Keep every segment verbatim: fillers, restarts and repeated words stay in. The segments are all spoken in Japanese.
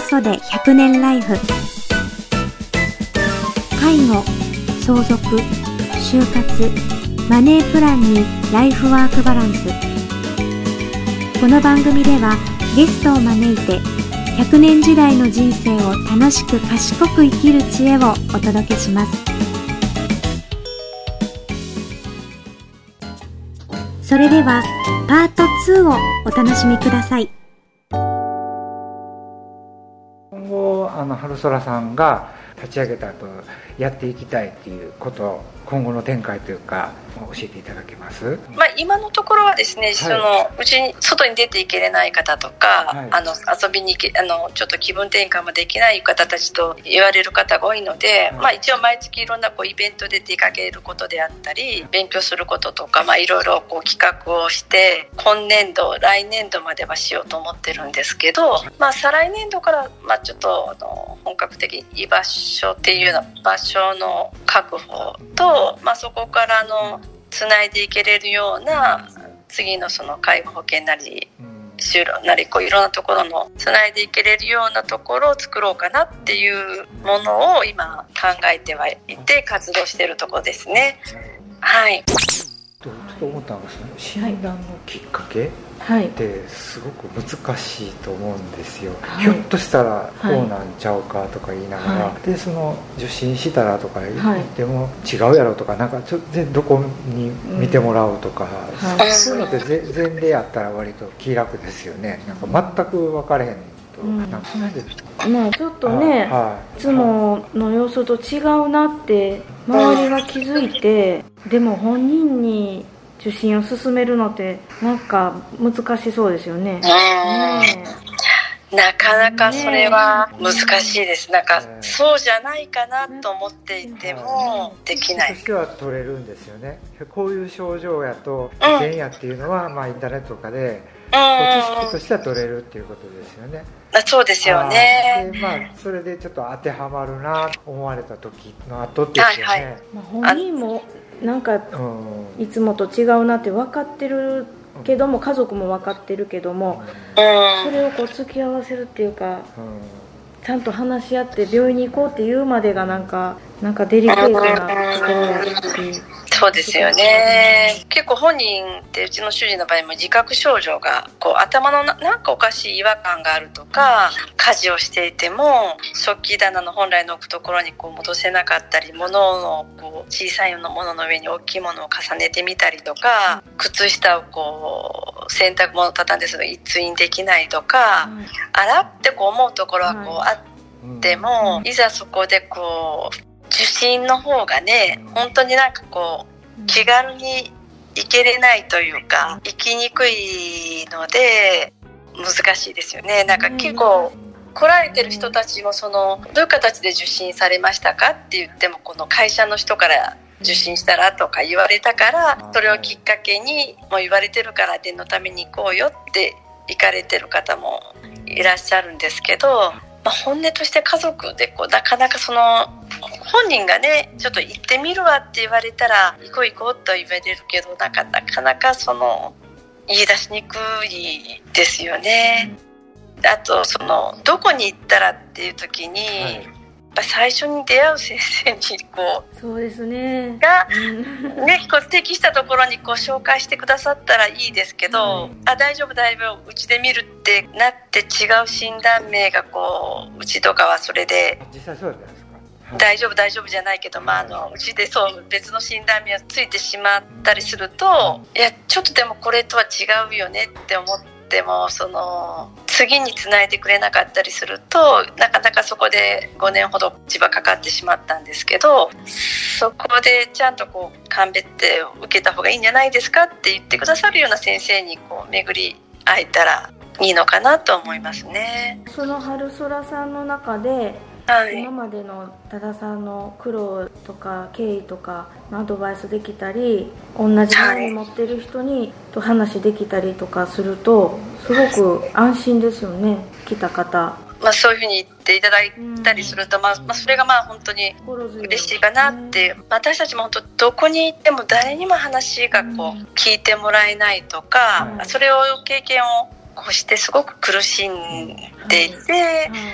そでひゃくねんライフ。介護、相続、就活、マネープランにライフワークバランス。この番組ではゲストを招いてひゃくねん時代の人生を楽しく賢く生きる知恵をお届けします。それではパートツーをお楽しみください。 今後あの春空さんが立ち上げた後やっていきたいっていうこと今後の展開というか教えていただけます？ まあ、今のところはですね、はい、そのうちに外に出ていけれない方とか、はい、あの遊びに行けあのちょっと気分転換もできない方たちと言われる方が多いので、はい、まあ、一応毎月いろんなこうイベントで出かけることであったり勉強することとか、まあ、いろいろこう企画をして今年度来年度まではしようと思ってるんですけど、まあ、再来年度から、まあ、ちょっとあの本格的に居場所っていうような場所の確保と、まあ、そこからのつないでいけれるような次のその介護保険なり就労なりこういろんなところのつないでいけれるようなところを作ろうかなっていうものを今考えてはいて活動しているところですね。はい。 ちょっと思ったのがその診断のきっかけってすごく難しいと思うんですよ、はい、ひょっとしたらこうなんちゃうかとか言いながら、はい、でその受診したらとか言っても違うやろとかなんかちょっとどこに見てもらうとか、うん、はい、そういうのって前例やったら割と気楽ですよね。なんか全く分かれへんと、うん、なんかそれでまあちょっとね、はい、いつもの様子と違うなって周りが気づいて、でも本人に受診を勧めるのってなんか難しそうですよね。ねえ、なかなかそれは難しいです。なんかそうじゃないかなと思っていてもできない。 としては取れるんですよね。こういう症状やと危険やっていうのは、うん、まあインターネットとかで知識としては取れるっていうことですよね。 そうですよね。 で、まあ、それでちょっと当てはまるなと思われた時の後ってですよね、はいはい、 まあ、本人もなんかいつもと違うなって分かってるけども、家族も分かってるけども、それをこう突き合わせるっていうか、ちゃんと話し合って病院に行こうっていうまでがなんかなんかデリケートなところやし。 そうですよね。結構本人ってうちの主人の場合も自覚症状がこう頭のななんかおかしい違和感があるとか、家事をしていても食器棚の本来の置くところにこう戻せなかったり、物のこう小さいものの上に大きいものを重ねてみたりとか、靴下をこう洗濯物を畳んでその一印できないとか、洗ってこう思うところはこうあっても、いざそこでこう受診の方がね、本当になんかこう気軽に行けれないというか行きにくいので難しいですよね。なんか結構来られてる人たちもそのどういう形で受診されましたかって言っても、この会社の人から受診したらとか言われたから、それをきっかけにもう言われてるから念のために行こうよって行かれてる方もいらっしゃるんですけど、まあ、本音として家族でこうなかなかその本人がねちょっと行ってみるわって言われたら行こう行こうと言われるけど、なかなかなかその言い出しにくいですよね。あとそのどこに行ったらっていう時に、はい、やっぱ最初に出会う先生にこうそうですねがねこう適したところにこう紹介してくださったらいいですけど、はい、あ大丈夫大丈夫うちで見るってなって違う診断名がこううちとかはそれで実際そうだったんですか？ 大丈夫大丈夫じゃないけど、まあ、あのうちでそう別の診断名がついてしまったりすると、いやちょっとでもこれとは違うよねって思ってもその次につないでくれなかったりすると、なかなかそこでごねんほど千葉かかってしまったんですけど、そこでちゃんとこう鑑別を受けた方がいいんじゃないですかって言ってくださるような先生にこう巡り会えたらいいのかなと思いますね。 その春空さんの中ではい、今までの多田さんの苦労とか経緯とかのアドバイスできたり、同じ悩み持ってる人にと話できたりとかするとすごく安心ですよね、来た方。 まあ、そういうふうに言っていただいたりすると、うんまあまあ、それがまあ本当に嬉しいかなって、ね、私たちも本当どこに行っても誰にも話がこう聞いてもらえないとか、うん、それを経験をこうしてすごく苦しんでいて、うんうん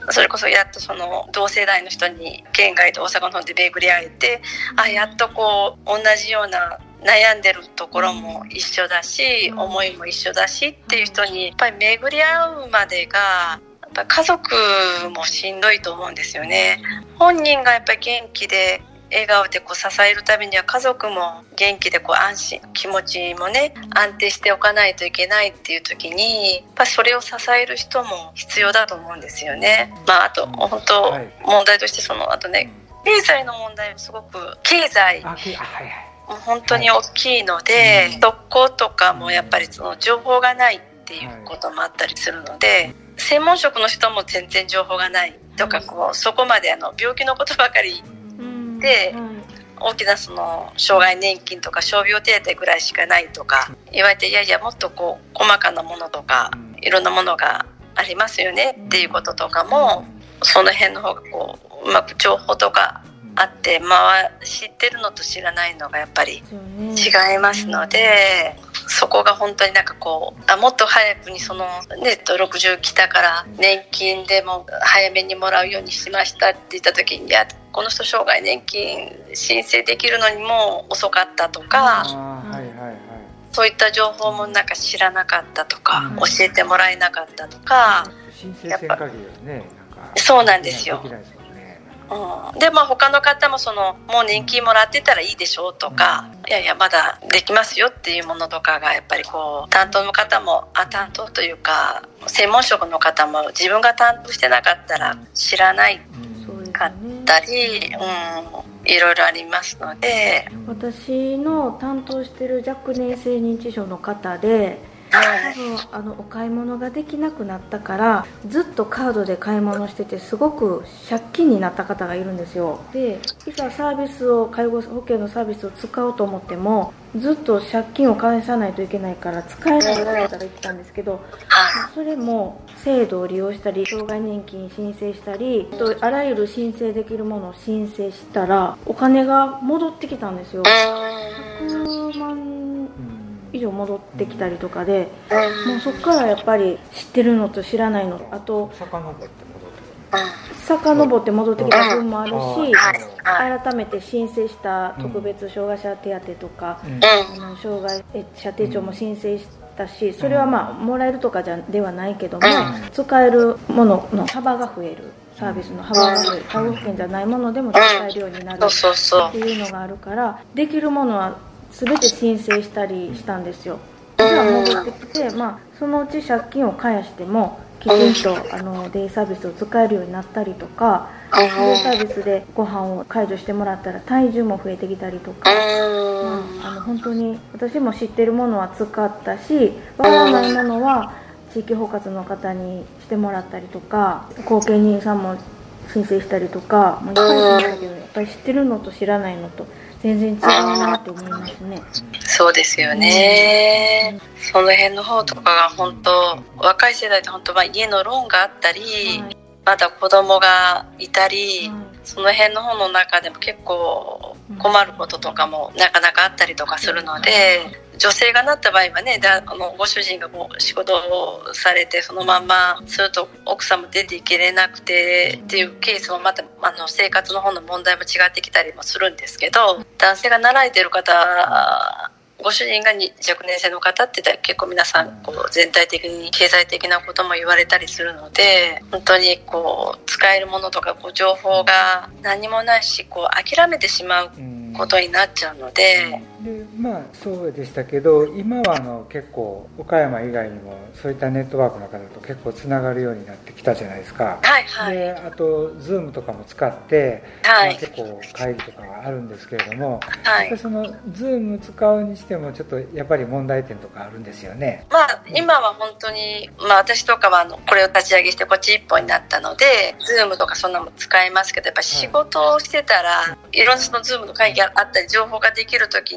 それこそやっとその同世代の人に県外と大阪の方で巡り会えて、あ、やっとこう同じような悩んでるところも一緒だし、思いも一緒だしっていう人にやっぱり巡り会うまでがやっぱ家族もしんどいと思うんですよね。本人がやっぱり元気で笑顔でこう支えるためには家族も元気でこう安心、気持ちもね安定しておかないといけないっていう時にやっぱそれを支える人も必要だと思うんですよね。まああと本当問題としてそのあとね経済の問題もすごく経済もう本当に大きいので、特攻とかもやっぱりその情報がないっていうこともあったりするので、専門職の人も全然情報がないとか、こうそこまであの病気のことばかりで、大きなその障害年金とか傷病手当ぐらいしかないとか言われて、いやいやもっとこう細かなものとかいろんなものがありますよねっていうこととかも、その辺の方がこううまく情報とかあって、まあ知ってるのと知らないのがやっぱり違いますので、そこが本当になんかこう、あもっと早くにそのねろくじゅう来たから年金でも早めにもらうようにしましたって言った時に、いやこの人障害年金申請できるのにも遅かったとか、はいはいはい、そういった情報もなんか知らなかったとか、うん、教えてもらえなかったとか、 申請せん限りはね、なんかそうなんですよ。うん、でまあ他の方もそのもう年金もらってたらいいでしょうとか、うん、いやいやまだできますよっていうものとかがやっぱりこう担当の方もあ担当というか専門職の方も自分が担当してなかったら知らないかったり、うん、いろいろありますので、 私の担当してる若年性認知症の方で多分あのお買い物ができなくなったからずっとカードで買い物しててすごく借金になった方がいるんですよ。でいざサービスを介護保険のサービスを使おうと思ってもずっと借金を返さないといけないから使えないって言ったら言ってたんですけど、それも制度を利用したり障害年金申請したりあらゆる申請できるものを申請したらお金が戻ってきたんですよ。ひゃくまん以上戻ってきたりとかで、もうそこからやっぱり知ってるのと知らないの、あと遡って戻って遡って戻ってきた分もあるし、改めて申請した特別障害者手当とか、うん、あの障害者手帳も申請したし、それはまあもらえるとかじゃではないけども、使えるものの幅が増える、サービスの幅が増える、介護保険じゃないものでも使えるようになるっていうのがあるから、できるものは全て申請したりしたんですよ。じゃあ戻ってきて、まあ、そのうち借金を返してもきちんとあのデイサービスを使えるようになったりとか、デイサービスでご飯を解除してもらったら体重も増えてきたりとか、まあ、あの本当に私も知ってるものは使ったし、わからないものは地域包括の方にしてもらったりとか、後見人さんも申請したりとか、まあ、いっぱいありましたけど、やっぱり知ってるのと知らないのと全然違うなって思いますね。 そうですよね、うん、その辺の方とかが本当若い世代って本当まあ家のローンがあったり、はい、まだ子供がいたり、はい、その辺の方の中でも結構困ることとかもなかなかあったりとかするので、女性がなった場合はね、だあのご主人がこう仕事をされてそのまんますると奥さんも出ていけれなくてっていうケースもまたあの生活の方の問題も違ってきたりもするんですけど、男性が習えてる方、ご主人が若年性の方って言ったら結構皆さんこう全体的に経済的なことも言われたりするので、本当にこう使えるものとかこう情報が何もないし、こう諦めてしまうことになっちゃうので、 でまあそうでしたけど、今はあの結構岡山以外にもそういったネットワークの方と結構つながるようになってきたじゃないですか。 はいはい。 であと Zoom とかも使って、はい、結構会議とかがあるんですけれども、はい、その Zoom 使うにしてもちょっとやっぱり問題点とかあるんですよね。 まあ今は本当に、まあ、私とかはあのこれを立ち上げしてこっち一本になったので Zoom とかそんなのも使えますけど、やっぱ仕事をしてたら、はい、いろんなその Zoom の会議があったり情報ができるときに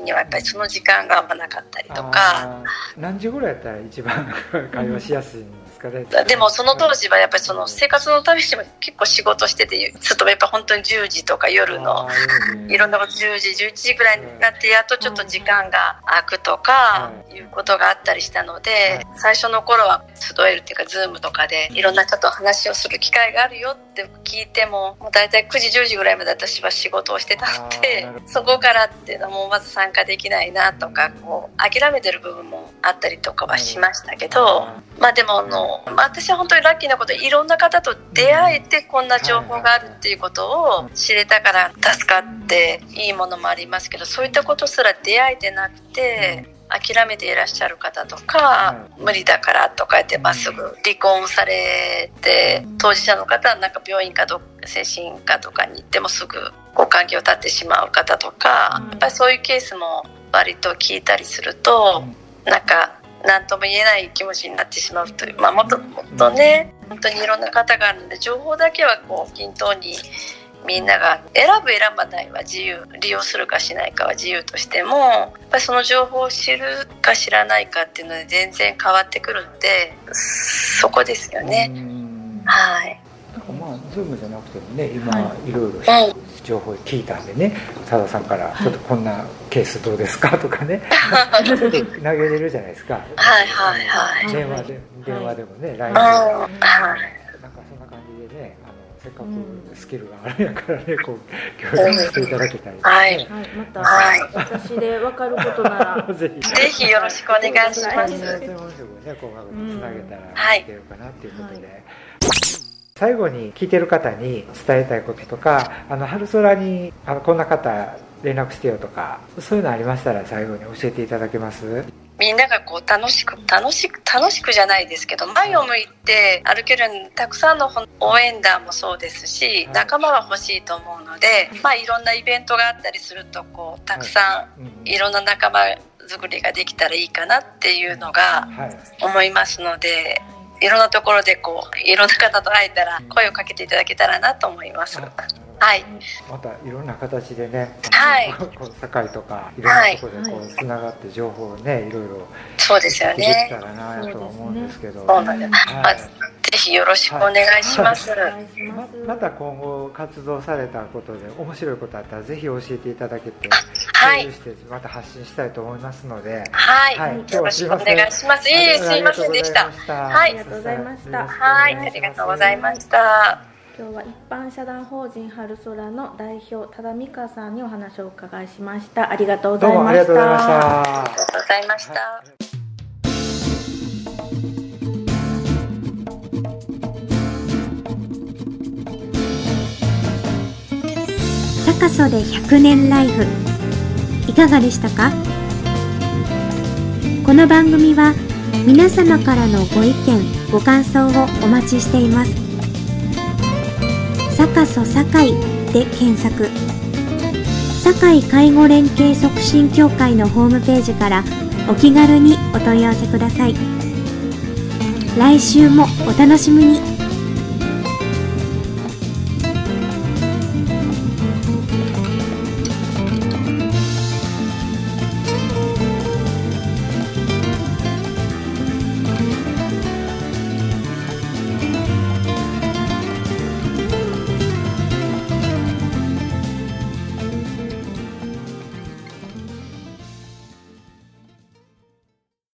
にはやっぱりその時間が合わなかったりとか。 何時ぐらいやったら一番会話しやすいんですかね。 でもその当時はやっぱりその生活のためにも結構仕事してて、ちょっとやっぱ本当にじゅうじとか夜のいろんなことじゅうじじゅういちじぐらいになってやっとちょっと時間が空くとかいうことがあったりしたので、最初の頃は集えるっていうかズームとかでいろんな人と話をする機会があるよって聞いても、もう大体くじじゅうじぐらいまで私は仕事をしてたので、そこからっていうのはもうまず参加できないなとか、こう諦めてる部分もあったりとかはしましたけど、まあでもあの、まあ、私は本当にラッキーなことでいろんな方と出会えてこんな情報があるっていうことを知れたから助かっていいものもありますけど、そういったことすら出会えてなくて諦めていらっしゃる方とか、無理だからとか言ってまっすぐ離婚されて、当事者の方はなんか病院かど精神科とかに行ってもすぐご関係を断ってしまう方とか、やっぱりそういうケースも割と聞いたりすると、なんか何とも言えない気持ちになってしまうという、まあもっともっとね、本当にいろんな方があるので、情報だけはこう均等にみんなが選ぶ選ばないは自由、利用するかしないかは自由としても、やっぱりその情報を知るか知らないかっていうので全然変わってくるので、そこですよね。はい。 なんかまあズームじゃなくてもね、今いろいろ情報聞いたんでね、多田さんからちょっとこんなケースどうですかとかね、ちょっと投げれるじゃないですか。 はいはいはい。 電話で電話でもね、ライン で、なんかそんな感じでね、あのせっかくスキルがあるんやからね、こう協力していただけたり、 はい、 また私で分かることならぜひぜひよろしくお願いします。 専門職をね、こうつなげたらいけるかなっていうことで。最後に聞いてる方に伝えたいこととか、あの春空にあのこんな方連絡してよとか、そういうのありましたら最後に教えていただけます？ みんながこう楽しく楽しく楽しくじゃないですけど、前を向いて歩けるようにたくさんの応援団もそうですし、仲間が欲しいと思うので、まあいろんなイベントがあったりすると、こうたくさんいろんな仲間作りができたらいいかなっていうのが思いますので、いろんなところでこういろんな方と会えたら声をかけていただけたらなと思います。はい。 またいろんな形でね、 はい。 こう堺とかいろんなところでこうつながって情報をね、いろいろそうですよね。 できたらなと思うんですけど。 そうなんです。はい。ぜひよろしくお願いします。 ま, また今後活動されたことで面白いことあったらぜひ教えていただけて、 はい、 共有してまた発信したいと思いますので、 はい、はい、今日はよろしくお願いします。いえいえ、すいませんでした。 はい、ありがとうございました。 はい、ありがとうございました。 今日は一般社団法人春空の代表多田美香さんにお話をお伺いしました。ありがとうございました。 どうもありがとうございました。 ありがとうございました。はいサカソでひゃくねんライフいかがでしたか？この番組は皆様からのご意見ご感想をお待ちしています。サカソ堺で検索、堺介護連携促進協会のホームページからお気軽にお問い合わせください。来週もお楽しみに。